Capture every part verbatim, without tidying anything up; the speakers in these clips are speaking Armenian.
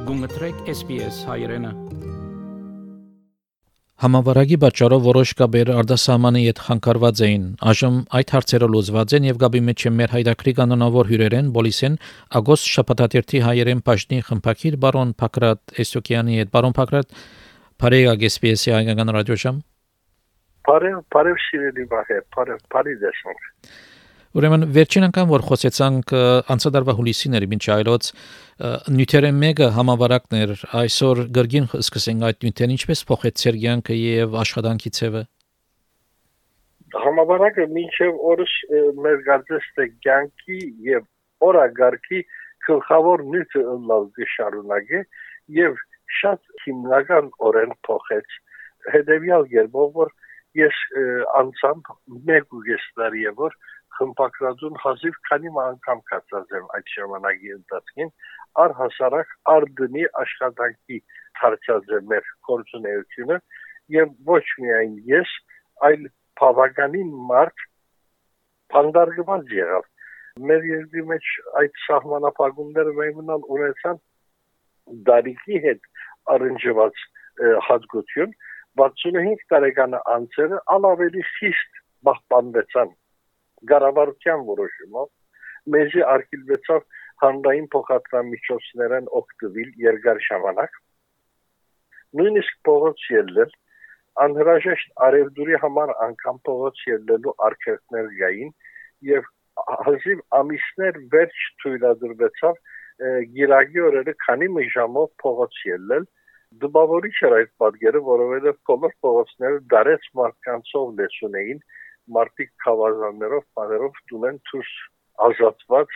Գումտրեք S B S հայրենը։ Համավարակի պատճառով որոշ կապեր արտասահմանի հետ խանգարված էին։ Այժմ այդ հարցերը լուծված են եւ գաբի մեջ մեր հայրաքրի կանոնավոր հյուրերեն Բոլիսեն Ագոստ շաբաթաթերթի հայերեն պաշտի խմփակիր բարոն Փակրատ Էստոկյանի հետ բարոն Փակրատ Փարեգ S B S-ի հայկական ռադիոժամ։ Բարև, բարև շիրելի բախեր, բարև, բարի դեսանք։ Ուրեմն վերջին անգամ որ խոսեցանք անցադարվա հուլիսին էր մինչ այլոց նյութերը մեկը համավարակն էր այսօր գրգին սկսենք այդ նյութերն ինչպես փոխեց Սերգյանքը եւ աշխատանքի ցևը։ Համավարակը մինչև օրս մեր գարձեստը կյանքի եւ օրագարկի գլխավոր նյութը լավ գշարունակե եւ շատ հիմնական օրեն փոխեց հետեւյալ երբով որ ես անցամբ մեկ ուղեստարի եւ որ խմբակրածուն հազիվ քանի անգամ կացած եմ այդ ժամանակի ընթացքին առհասարակ արդնի աշխատանքի հարցած է մեր գործունեությունը եւ ոչ միայն ես այլ բավականին մարդ փանդարգված եղավ մեր երկրի մեջ այդ սահմանապահումները մենալ ունեցան դարիքի հետ առնչված հատկություն վաթսունհինգ տարեկան անձերը ավելի խիստ պահպանվեցան Գարավարության որոշումով մեզի արգելվեցավ հանրային փոխադրամիջոցներն օգտվել երկար ժամանակ նույնիսկ փողոց ելնել անհրաժեշտ արևդուրի համար անգամ փողոց ելնելու արգելքներ կային եւ հազիվ ամիսներ վերջ թույլատրվեցավ գիրագի օրերը քանի մի ժամով փողոց ելնել դժվարի չէր այդ պատկերը որովհետեւ բոլոր փողոցները դարեց մարդկանցով լեցուն էին մարդիկ խավազաններով, բաներով դուլեն թուս ազատված,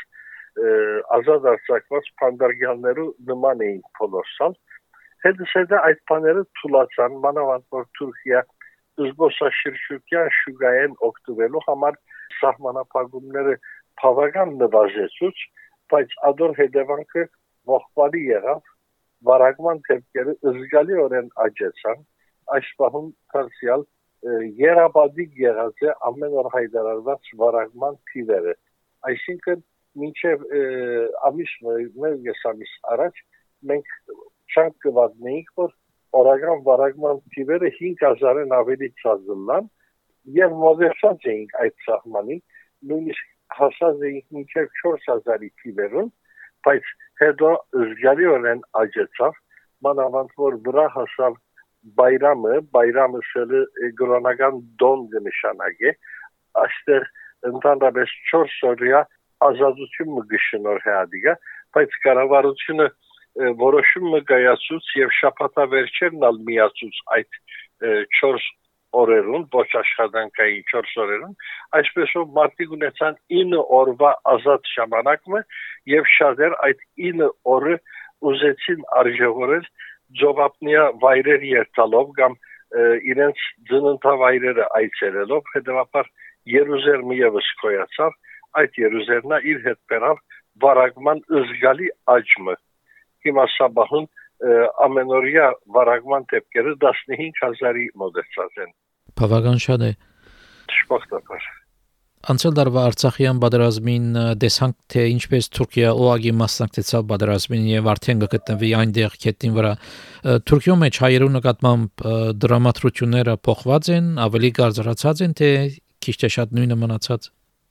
ազատ արձակված փանդարգյալներու նման էին փոլորսալ։ Հետս հետը այդ բաները թուլացան, մանավանդ որ Թուրքիա զբոսաշրջության շուկայեն օգտվելու համար սահմանափակումները բավական նվազեցուց, բայց ադոր հետևանքը ողբալի եղավ, վարակման դեպքերը զգալիորեն աճեցան, այս պահում դարձյալ երաբադիկ եղած է ամեն օր հայտարարված վարակման թիվերը այսինքն մինչև ամիս մեկես ամիս առաջ մենք չանք կվատնեինք որ օրական վարակման թիվերը հինգ հազարն ավելի ցածրան եւ մոդերացած էինք այդ սահմանին նույնիսկ հասած էինք մինչև չորս հազարի թիվերուն բայց հետո զգալիորեն աճեցավ մանավանդ որ վրա հասավ Բայրամը, բայրամը սելը գրոնական դոն կնշանակե, այստեղ ընդհանրապես չորս օրյա ազատություն մգշնոր հադիգա, բայց կառավարությունը որոշումը կայացուց եւ շաբաթավերջերն ալ միացուց այդ չորս օրերուն, ոչ աշխատանքային չորս օրերուն, այսպեսով մարդիկ ունեցան ինը օրվա ազատ ժամանակը եւ շատեր այդ ինը օրը ուզեցին արժևորել Ջովապնիա վայրեր երթալով կամ իրենց ծննդավայրերը այցելելով հետևաբար Երուսաղեմը եւս կոյացավ այդ Երուսաղեմն իր հետ բերավ վարակման զգալի աճը հիմա սաբահուն ամենօրյա վարակման դեպքերը տասնհինգ հազարի մոտեցած են բավական շատ է շփոթաբար Անցյալ տարվա Արցախյան պատերազմին տեսանք թե ինչպես Թուրքիա օագի մասնակցեցավ պատերազմին եւ արդեն գտնվի այնտեղ քետնին վրա Թուրքիո մեջ հայերու նկատմամբ դրամատրությունները փոխված են ավելի կարծրացած են թե քիչ թե շատ նույնը մնացած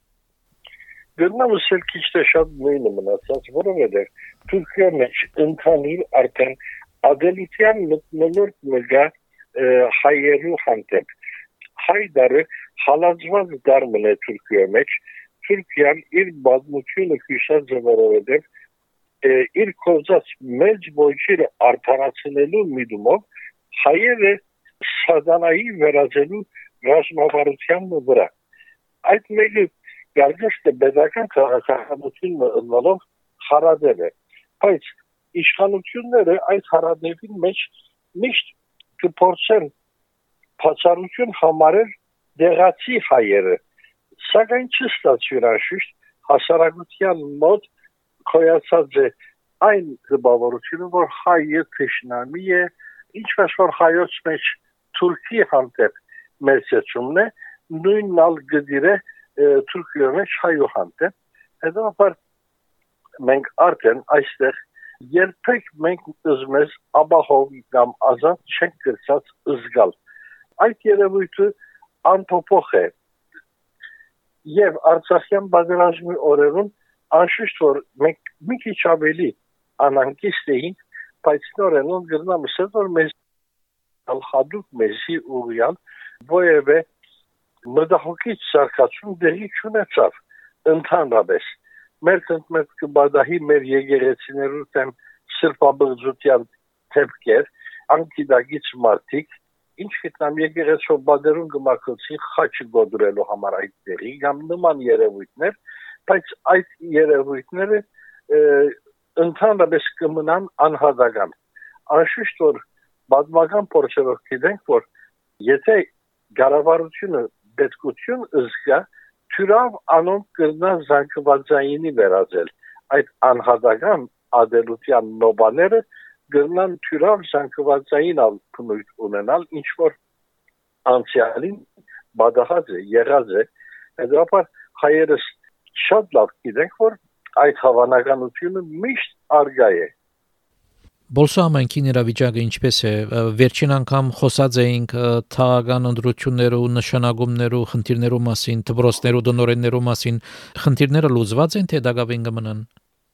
Գտնամս էլ քիչ թե շատ նույնը մնացած որովհետեւ Թուրքիա մեջ ընդհանուր արդեն ադելիթյան մտնոլորտ մգա հայերու հանդեպ հայդարը հալածված դարմն է Թուրքիա մեջ Թուրքիան իր բազմությունը հիշած որովհետև իր կողզած մեծ ոչիրը արդարացնելու միտումով հայերը սադանայի վերածելու ռազմավարության վրա այդ մեկը գարգեստը բեդական քաղաքականություն ընկալով խարադել է բայց իշխանությունները այդ խարադների մեջ միշտ կփորձեն բացառություն համարել դեղացի հայերը սակայն չստացվիր անշուշտ հասարակության մոտ կոյացած է այն զբաղորությունը որ հայը թշնամի է ինչպես որ հայոց մեջ Թուրքի հանդեպ մերձեցումն է նույնն ալ գդիրը Թուրքիա մեջ հայու հանդեպ հետո մենք արդեն այստեղ երբեք մենք ուզմես ապահով կամ ազատ չենք գրծած զգալ։ Այդ երևույթը անփոփոխ է։ Եվ Արցախյան պատերազմի օրերուն անշուշտ որ մենք մի քիչ ավելի անհանգիստ էինք, բայց նորենուն գրնամ ասել որ մեզ հատուկ մեզի ուղիալ որևէ մտահոգիչ զարգացում դեղի չունեցավ ընդհանրապես։ Մեր կնտմետ կբադահի մեր եկեղեցիներու դեմ սրբաբղծության թեփքեր, անկիդագից մարդիկ, ինչ գտնամ եկեղեցու բادرուն գմակցի խաչը գոդրելու համար այդ դերի կամ նման երևույթներ, բայց այդ երևույթները ընդհանրապես կմնան անհատական։ Անշուշտ որ պատմական փորձերով գիտենք որ եթե կառավարությունը պետքություն զգա թյուրավ անոնք կրնա զանգվածայինի վերածել այդ անհատական ադելության նոբաները գնան թյուրավ զանգվածային ալփնույթ ունենալ ինչ որ անցյալին բադահած է եղած է հետո հայերս շատ լավ գիտենք որ այդ հավանականությունը միշտ արգա է։ Բոլսո ամենքին իրավիճակը ինչպես է վերջին անգամ խոսած էինք թաղական ընդրություններու նշանակումներու խնդիրներու մասին դպրոցներու դնորեններու մասին խնդիրները լուծված են թե դակավին կմնան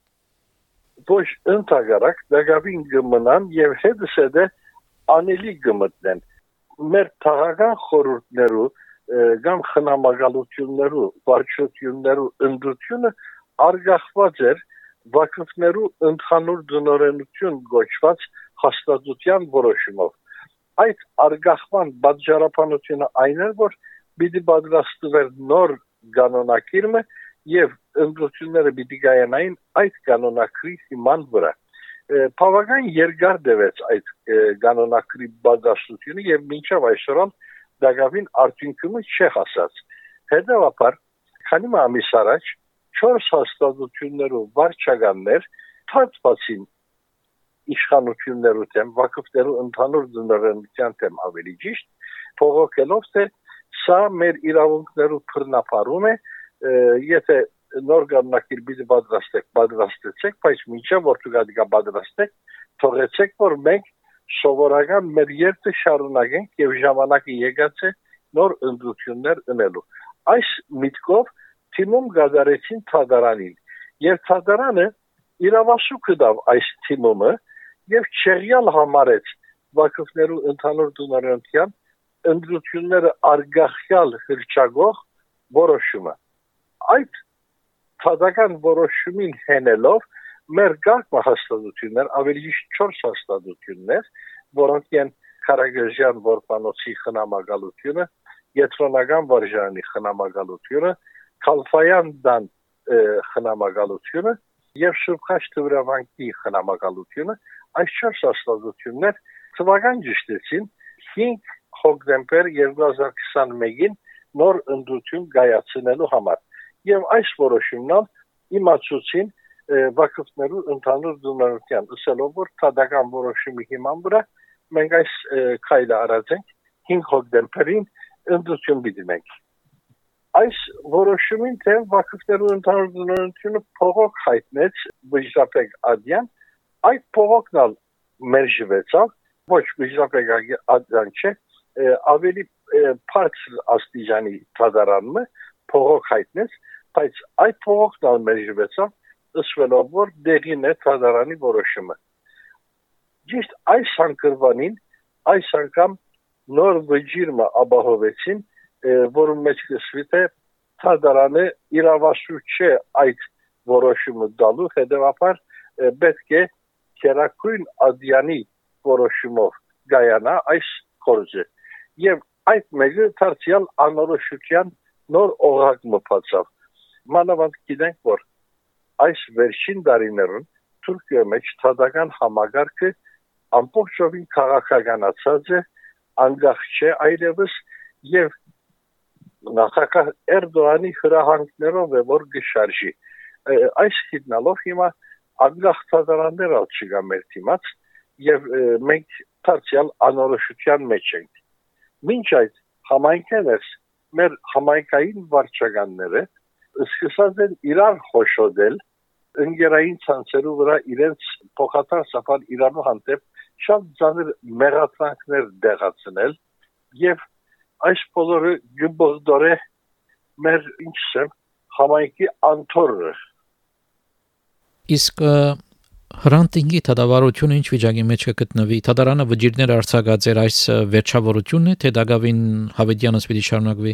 ոչ ընդհանրակ դակավին կմնան եւ հետսեդե անելի կմտնեն մեր թաղական խորհուրդներու կամ խնամակալություններու վարչություններու ընդրությունը արգախված էր վակֆներու ընդհանուր դնորենություն գոչված հաստատության որոշումով։ Այդ արգախման բաժարապանությունը այն էր, որ պիտի պատրաստվեր նոր կանոնակիրմը եւ ընդրությունները պիտի կայանային այդ կանոնակրի հիման վրա։ Բավական երկար դեպեց այդ կանոնակրի պատրաստությունը եւ մինչեւ այսօր դակավին արդյունքը չի հասած։ Հետեւաբար, քանի ամիս առաջ չորս հաստատություններով վարչականներ թափվածին իշխանություններու դեմ վակֆներու ընդհանուր դնորենության դեմ ավելի ճիշտ փողոքելով թե սա մեր իրավունքներու բռնապարում է եթե նոր կանոնակիր պիտի պատրաստեք պատրաստեցեք բայց մինչև որ դուք պատրաստեք թողեցեք որ մենք սովորական մեր երթը շարունակենք եւ ժամանակը եկած է նոր ընդրություններ ունելու այս միտքով թիմում գազարեցին թադարանին եւ թադարանը իրավասու կդավ այս թիմումը եւ չեղյալ համարեց վակֆներու ընդհանուր դնորենության ընդրությունները արգախյալ հրճագող որոշումը այդ թադական որոշումին հենելով մեր գաղտնի հաստատություններ ավելի ճիշտ չորս հաստատություններ որոնք են Քարագերժյան որբանոցի խնամակալությունը Եթրոնական վարժանի խնամակալությունը Քալֆայան դան խնամակալությունը եւ Շուբխաշ Տվրավանկի խնամակալությունը այս չորս հաստատություններ թվական ճշտեցին հինգ հոկտեմբեր երկու հազար քսանմեկին նոր ընդրություն կայացնելու համար եւ այս որոշումն իմացուցին վակֆներու ընդհանուր դնորենության ասելով որ թադական որոշումի հիման վրա մենք այս քայլը արած ենք հինգ հոկտեմբերին ընդրություն դիմենք այս որոշումին թե վակֆներու ընդհանուր դնորենությունը փողոք հայտնեց Բժապեկ Ադյան այդ փողոքն ալ մերժվեցավ ոչ Բժապեկ Ադյան չէ ավելի բարձր աստիճանի թադարանը փողոք հայտնեց բայց այդ փողոքն ալ մերժվեցավ ըսվելով որ դեղին է թադարանի որոշումը ճիշտ այս անկրվանին այս անգամ նոր վճիրը ապահովեցին որում մեջ կսվի թե թադարանը իրավասու չէ այդ որոշումը տալու հետևաբար պետք է Քերակույն Ադյանի որոշումով գայանա այս կորձը եւ այդ մեկը դարձյալ անորոշության նոր օղակ մփացավ մանավանդ գիտենք որ այս վերջին տարիներուն Թուրքիայի մեջ թադական համագարկը ամբողջովին քաղաքականացած է անկախ չէ այլևս եւ նախագահ Էրդողանի հրահանգներով է որ գշարժի այս գիտնալով հիմա անկախ թադարաններ ալ չկա մեր թիմած եւ մենք դարձյալ անորոշության մեջ ենք մինչ այդ համայնքներս մեր համայնքային վարչականները սկսած են իրար խոշոդել ընկերային ցանցերու վրա իրենց փոխական սապան Իրանու հանդեպ շատ ծանր մեղադրանքներ դեղացնել եւ այս բոլորը գբորդորե մեր ինչսեմ համայնքի անթորը Իսկ Հրանտինգի թադավարությունը ինչ վիճակի մեջ կգտնվի թադարանը վճիրներ արձակած էր այս վերջավորությունն է թե դակավին Հավիդյանս պիտի շարունակվի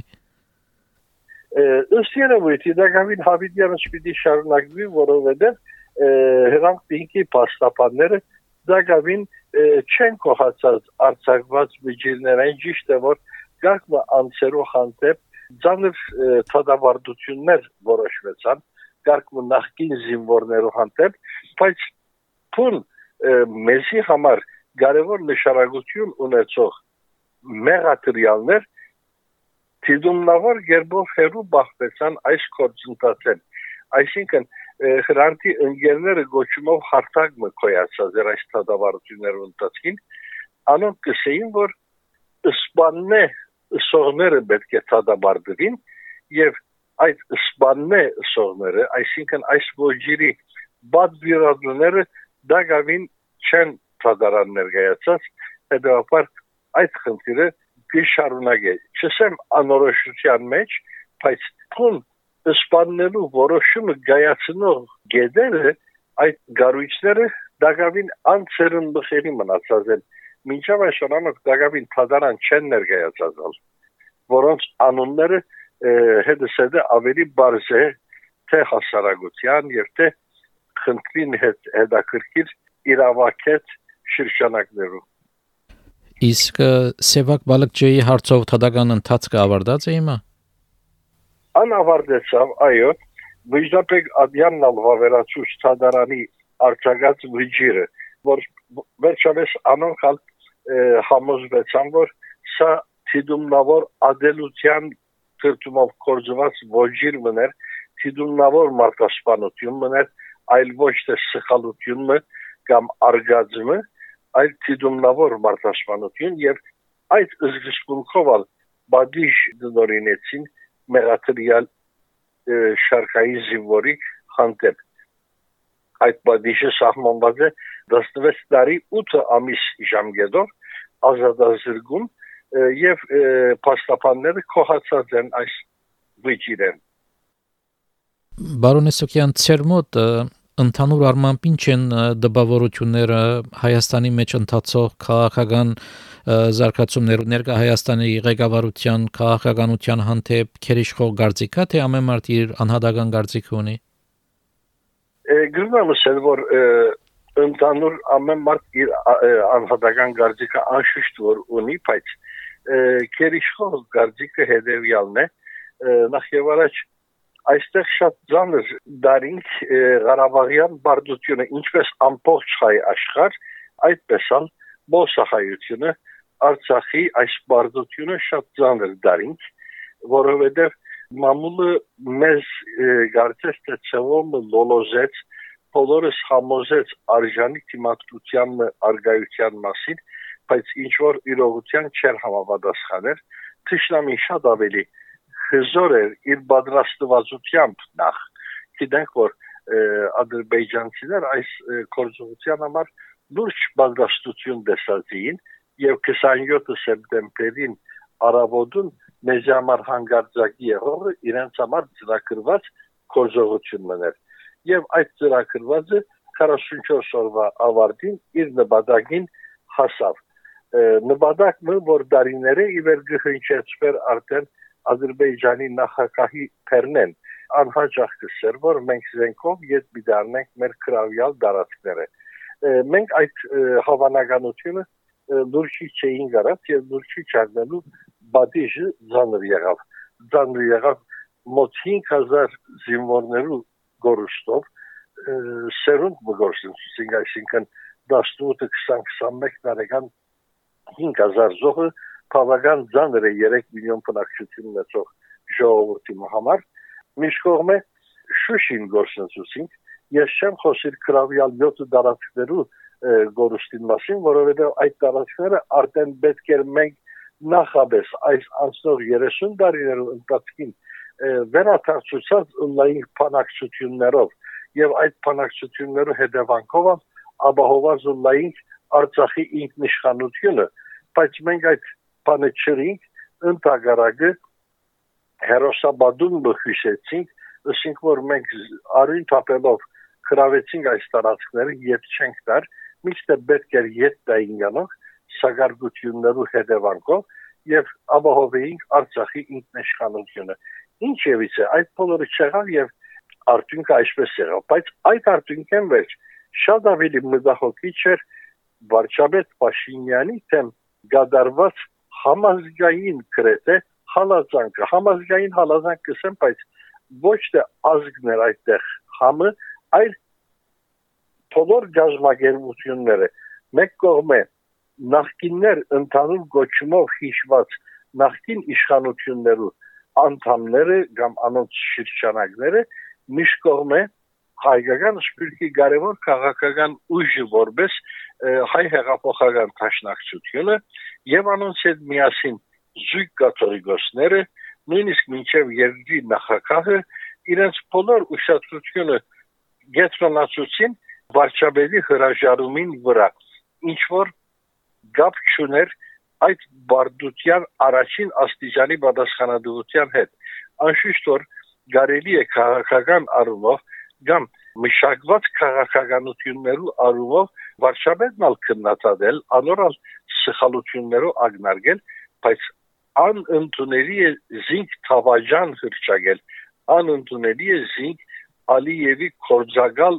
ըստ երևույթի դակավին Հավիդյանս պիտի շարունակվի որովհետեւ Հրանտինգի պաստապանները դակավին չեն կողացած արձակված վճիրներին ճիշտ է որ գաղտնի անցերու հանդեպ ծանր թադավարտություններ որոշվեցան գաղտնի նախկին զինվորներու հանդեպ բայց Փուն մեզի համար կարևոր նշանակություն ունեցող մեղադրյալներ դիտումնավոր գերբով հերու բախվեցան այս գործընթացին այսինքն հրանտի ընկերները գոչումով հարթակ մկոյացած էր այս թադավարտություններու ընթացքին անոնք կսեին որ սպաննե սողները պետք է թադավարտվին եւ այդ սպաննե սողները այսինքն այս ոչիրի բادվիրադուները դակավին չեն թադարան ներկայացած հետևաբար այդ խնդիրը գիշարունակե չսեմ անորոշության մեջ բայց փուն սպաննելու որոշումը գայացնող գեդերը այդ գարույցները դակավին անցերն բխերի մնացած են մինչև այսօր անոնք դակավին թադարան չեն ներկայացածալ որոնց անունները հետսեդը ավելի բարձ է թե հասարակության եւ թե խնդրին հետ հետաքրքիր իրավակետ շրջանակներում Իսկ Սևակ Բալկջեի հարցով թադական ընթացքը ավարտած է հիմա Անավարտեցավ այո Վիժապեկ Ադյանն ալվավերացուց թադարանի արձակած վիճիրը որ վերջապես անոնք համոզվեցան որ սա դիտումնավոր ադելության թրթումով կորձված ոչիր մներ դիտումնավոր մարտասպանություն մներ այլ ոչ թե սխալությունը կամ արգածումը այլ դիտումնավոր մարտասպանություն եւ այդ զգուշքով բադիժ դնորինեցին մեղադրյալ շարքային զինվորի հանդեպ այդ բադիժը սահմանված է տասնվեց տարի ութ ամիս ժամկետով ազատազրկում եւ փաստաբանները կողացած են այս վիճիրեն Բարոնես Սոկյան ցերմոտ ընդհանուր առմամբ ինչ են դպավորությունները Հայաստանի մեջ ընթացող քաղաքական զարգացումներու ներկա Հայաստանի ղեկավարության քաղաքականության հանդեպ քերիշխող գարցիկա թե ամեն մարդ իր անհատական գարցիկը ունի Գրնամս է որ ընդհանուր ամեն մարդ իր անհատական գարցիկը անշուշտ որ ունի բայց քերիշխող գարցիկը հետեւյալն է նախ եւ առաջ Այստեղ շատ ծանր դարինք Ղարաբաղյան բարդությունը ինչպես ամբողջ հայ աշխարհ այդպես էլ բոսահայությունը Արցախի այս բարդությունը շատ ծանր դարինք որովհետև մամուլը մեզ գարցեց թե ցավոմը լոլոզեց բոլորս համոզեց արժանի թիմակցության արգայության մասին բայց ինչ որ իրողության չեր համապատասխաներ թշնամին շատ ավելի հզոր էր իր պատրաստվածությամբ նախ գիտենք որ ադրբեջանցիներ այս կորձության համար լուրջ պատրաստություն դեսածին եւ քսանյոթ սեպտեմբերին արաբոդուն մեզ համար հանգարձակի եղողը իրենց համար ծրագրված կորձողություն մներ եւ այդ ծրագրվածը քառասունչորս օրվա ավարտին իր նպատակին հասավ նպատակը որ դարիները իվեր գհնչեցվեր արդեն Ադրբեջանի նախագահի Փերնեն անհաջող կսեր որ մենք զենքով յետ բիդարնենք մեր քրավյալ դարածքները մենք այդ հավանականությունը լուրջի չէին գարած եւ լուրջի չառնելու բադիժը ծանր եղավ ծանր եղավ մոտ հինգ հազար զինվորներու գորուստով սերունդ մգորսին այսինքն տասնութ քսան քսանմեկ տարեկան հինգ հազար զոհը Բավական ծանր է երեք միլիոն բնակչություն ունեցող ժողովրդի համար միշտ կողմը Շուշին գործընծուցինք ես չեմ խոսիր քրավյալ յոթ դարածքներու գորուստին մասին որովհետև այդ դարածքները արդեն պետք էր մենք նախաբես այս անցնող երեսուն տարիներու ընթացքին վերաթարցուցած ունային բնակչություններով եւ այդ բանակցություններու հետևանքով ապահովված ունենք Արցախի ինքնիշխանությունը, բայց մենք այդ բանը չրինք, ընդհանրակը հերոսաբադուն բխիշեցինք, ասենք որ մենք արին թափելով խրավեցինք այս տարածքները, ետ չենք տար, միշտ պետք էր ետ տային գանող սագարգություններու հետևանքով եւ ապահովեինք Արցախի ինքնիշխանությունը։ Ինչևից է այդ բոլորը չեղավ եւ արդյունքը այսպես եղավ, բայց այդ արդյունքեն վերջ շատ ավելի մտահոգիչ էր վարչապետ Փաշինյանի թեմ գդարված համազգային գրեթե հալածանքը, համազգային հալածանք կսեմ, բայց ոչ թե ազգներ այդտեղ համը, այլ բոլոր գազագերբությունները մեկ կողմը նախկիններ ընդհանուր գոչումով հիշված նախկին իշխանություններու անդամները կամ անոնց շրջանակները միշտ կողմը հայկական սպիրկի կարևոր քաղաքական ուժը որպես հայ հեղափոխական դաշնակցությունը եւ անոնց հետ միասին զույգ կաթողիկոսները նույնիսկ մինչեւ երկրի նախագահը իրենց բոլոր ուշադրությունը գետրոնացուցին վարչապետի հրաժարումին վրա ինչ որ գապ չուներ այդ բարդության առաջին աստիճանի պատասխանատվության հետ անշուշտ որ կարելի է քաղաքական առումով կամ մշակված քաղաքականություններու առումով վարչապետն ալ քննադատել անորալ սխալություններով ագնարկել բայց անընդունելի է զինք թավաջան հրճագել անընդունելի է զինք Ալիևի կորձագալ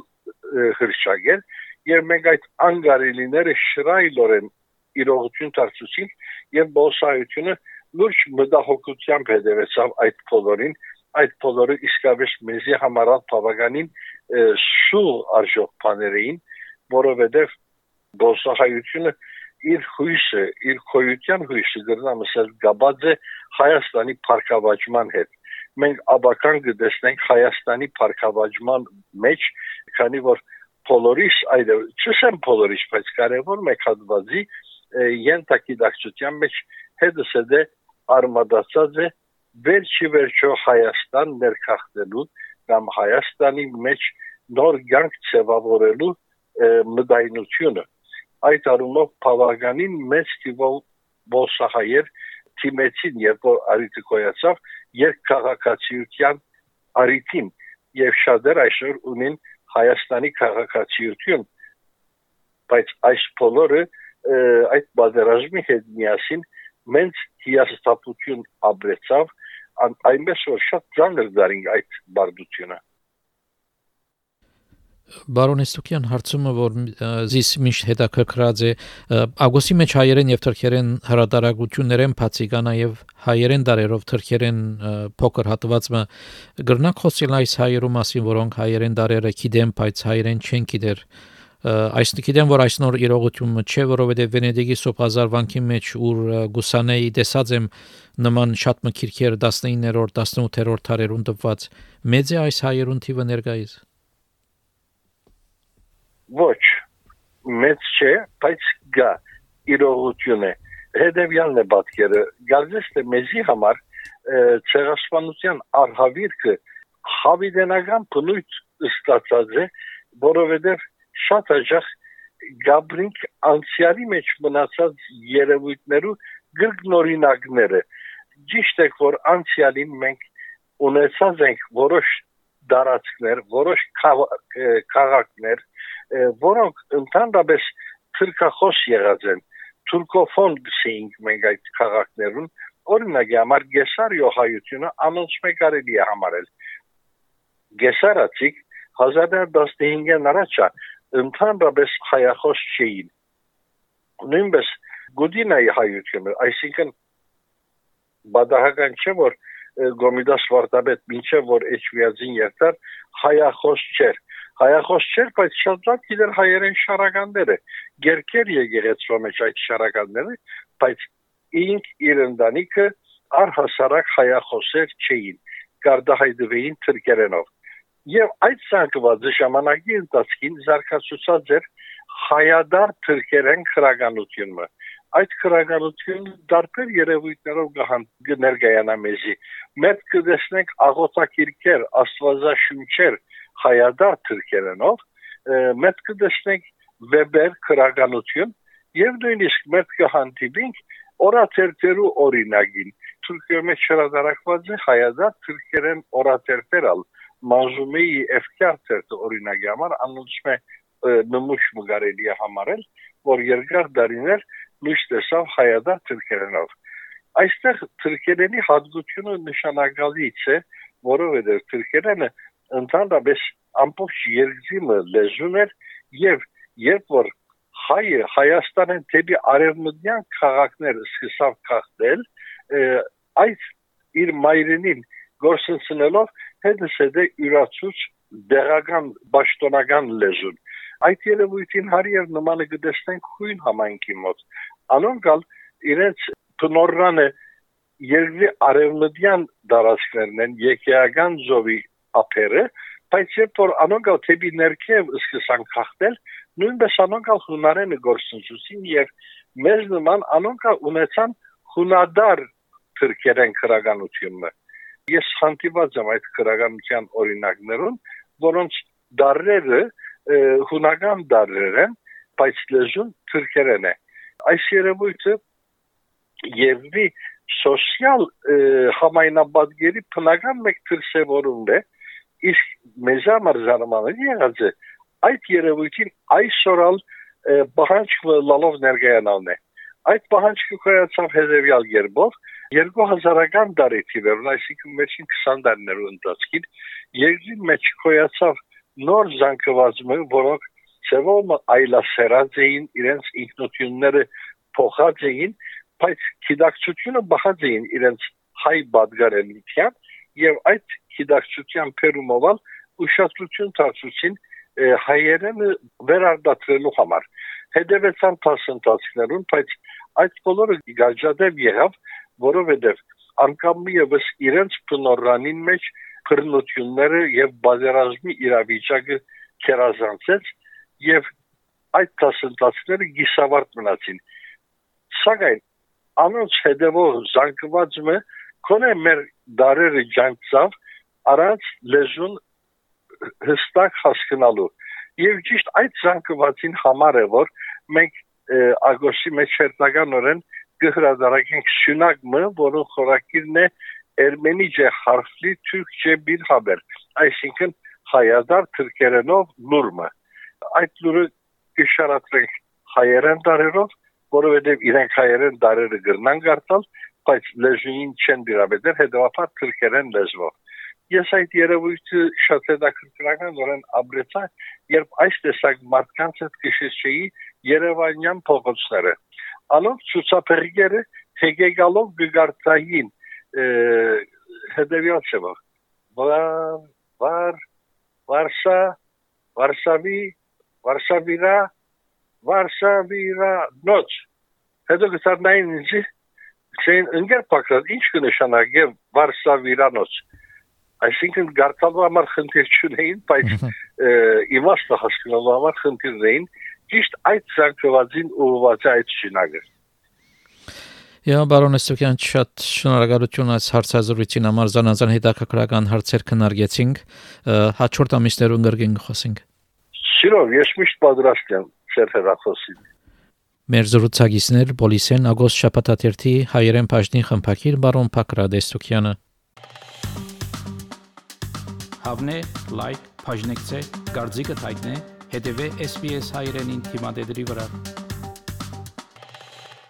հրճագել եւ մենք այդ անգարելիները շրայլորեն իրողություն դարձուցին եւ բոսայությունը լուրջ մտահոգությամբ հետևեցավ այդ բոլորին այդ բոլորը իսկապես մեզի համարալ բավականին սուղ արժող բաներին որովհետեւ բոսայությունը իր հույսը իր քոյության հույսը գրնամսել գաբաձե Հայաստանի փառքավաճման հետ մենք աբական կտեսնենք Հայաստանի փառքավաճման մեջ քանի որ բոլորիս այդ չսեմ բոլորիս բայց կարևոր մեկ հատվածի ենթակիդակցության մեջ հետսեդե արմադացած է վերջի վերջո Հայաստան ներքախտելու կամ Հայաստանի մեջ նոր կյանք ձևավորելու մտայնությունը այդ առումով բավականին մեծ թիվով բոսահայեր թիմեցին երբ որ արիտը կոյացավ երկքաղաքացիության արիտին եւ շատեր այսօր ունեն Հայաստանի քաղաքացիություն բայց այս բոլորը այդ բادرազմի հետ միասին մենց հիասթափություն ապրեցավ այնպես որ շատ ծանր դարին այդ բարդությունը Բարոն Էստուկյան հարցումը որ զիս միշտ հետաքրքրած է ագոսի մեջ հայերեն եւ թրքերեն հրատարակություններեն բացի կա նաեւ հայերեն դարերով թրքերեն փոքր հատվածը գրնակ խոսել այս հայերու մասին որոնք հայերեն դարերը գիտեն բայց հայերեն չեն գիտեր այս գիտեմ որ այսնոր իրողությունը չէ որովհետեւ Վենեդիգի սոփազար վանքի մեջ ուր գուսանեի տեսած եմ նման շատ մքիրքեր տասնիններորդ տասնութերորդ դարերուն տված մեծ է այս հայերուն թիվը ներկայիս ոչ մեծ չէ բայց գա իրողությունը հետևյալն է պատկերը գալիս թե մեզի համար ցեղասպանության արհավիրքը հավիդենական բնույթ ստացած է որովհետեւ շատ հաճախ գաբրինք անցյալի մեջ մնացած երևույթներու գրգնորինակները ճիշտ է որ անցյալին մենք ունեցած ենք որոշ դարածքներ որոշ քաղաքներ որոնք ընդհանրապես թուրքախոս եղած են թուրքոֆոն գսենք մենք այդ քաղաքներուն օրինակ համար Գեսարիո հայությունը անոնց մեկ կարելի է համարել Գեսարացիք հազար տասնհինգն առաջա ընդհանրապես հայախոս չէին նույնպես գուդինայի հայությունը այսինքն բադահական չէ որ Գոմիդաս վարտաբեդ մինչև որ Էջմիածին երթար հայախոս չէր հայախոս չէր բայց շատ լավ գիտեր հայերեն շարականները գերքեր եկեղեցվա մեջ այդ շարականները բայց ինք իր ընտանիքը առհասարակ հայախոսեր չէին գարդահայտվեին թրքերենով Եվ այդ ցանկվածը ժամանակի ընթացքին զարգացուցած էր հայադար թուրքերեն քրագանությունը։ Այդ քրագանությունը դարբեր երևույթներով կներկայանա մեզի։ Մենք կտեսնենք աղոթակիրքեր, աստվածաշունչեր, հայադար թրքերենով մենք կդեսնենք վեբեր քրագանություն եւ նույնիսկ մենք կհանդիպենք օրաթերթերու օրինագին Թուրքիայի մեջ շրջանառված է հայադար թուրքերեն օրաթերթերալ Manzume-ի efkarterte օրինագի համար անոնցում է նմուշ մգարելի է համարել, որ երկար դարիներ լույս տեսավ հայադար թուրքերենով։ Այստեղ թուրքերենի հատկությունը նշանակալից է, որովհետև թուրքերենը ընդհանրապես ամբողջ երկրի լեզուն էր եւ երբ որ հայը Հայաստանեն դեպի արևմտյան քաղաքներ սկսավ քաղտել, այդ իր մայրենին գործընծնելով հետսեդե յուրացուց դեղական պաշտոնական լեզուն։ Այդ երևույթին հարիեր նմանը գտեսնենք խույն համայնքի մոտ։ Անոնքալ իրենց բնորրանը երկրի արևմտյան դարաշներն են եկեղական զովի ափերը, բայց երբ որ անոնքալ թեպի ներքև սկսան քաղտել, նույնպես անոնքալ հունարենը գործընծուցին եւ մեզ նման անոնքալ ունեցան հունադար թուրքերեն քրագանությունը։ Ես հանդիպած եմ այդ քրագանության օրինակներուն, որոնց դարերը հունական դարեր են, բայց լեզուն թուրքերեն է։ Այս երևույթը եւի սոցիալ համայնաբادگերի բնական մեկ դրսևորումն է, իսկ մեզ համար զարմանալի եղած է այդ երևույթին այսօրալ բանջկը լալով ներկայանալն է։ Այդ բանջկը կայացավ հետևյալ երբով երկու հազարական դարի թիվերուն, այսինքն մեջին քսան տարիներու ընթացքին երկրի մեջ կայացավ նոր զանգվածներ, որոնք ծևոմ այլասերած էին, իրենց ինքնությունները փոխած էին, բայց գիտակցությունը բախած էին իրենց հայ բادگարելիության եւ այդ գիտակցության փերումովալ ուշադրություն դարձուցին հայերենը վերարտադրելու համար։ Հետևեցան փաստընթացներուն, բայց այդ բոլորը գաջադեպ եղավ, որովհետև անկամ եւս իրենց բնորրանին մեջ բռնությունները եւ բادرազմի իրավիճակը քերազանցեց եւ այդ փաստընթացները գիսավարտ մնացին։ Սակայն անոնց հետևող զանգվածը կոնե մեր դարերը ջանցավ առանց լեզուն հստակ հասկանալու եւ ճիշտ այդ զանգվածին համար է որ մենք ագոստի մեջ հերթականորեն կհրադարենք շունակը, որը խորակիրն է Ermenice harfli Türkçe bir haber, այսինքն հայադար թուրքերենով լուրը։ Այդ լուրը կշարադրենք հայերեն դարերով, որովհետև իրենք հայերեն դարերը գրնան գարտալ, բայց լեզուին չեն դիրաբետել, հետևաբար թուրքերեն լեզվով։ Ես այդ երևույթը շատ հետաքրքրական որեն ապրեցա, երբ այս տեսակ մարդկանց հետ կշիռչեի Երևանյան փողոցները։ Անոնք ցուցափեղիկները հեգեգալով գարտային հետևյալ չեվով։ Վար, վար, վարշա, վարշավի, վարշավիրա, վարշավիրա, նոց։ Հետո գծարնային ինձի, չեն ընգեր պակրատ, ինչ կնշանակ և վարշավիրա նոց։ Այսինքն գարտալու համար խնդիր չունեին, բայց իմաստը հասկանալու համար խնդիրն էին, ճիշտ այդ զանգվածին ուղղված է այդ շինագը։ Եա բարոն Էստոկյան, շատ շնորհակալություն այս հարցազրույցին համար, զանազան հետաքրքրական հարցեր քննարկեցինք, հաջորդ ամիսներում կրկին խոսենք։ Սիրով, ես միշտ պատրաստ եմ ձեր հեռախոսին։ Մեր զրուցակիցներ Պոլիսեն Ագոստ շաբաթաթերթի հայերեն բաժնի խմբագիր բարոն Պակրատ Էստոկյանը։ Հավնե, լայք, բաժնեկցե, դարձիկը թայտնե, հետևե S B S հայերենին թիմադեդի վրա։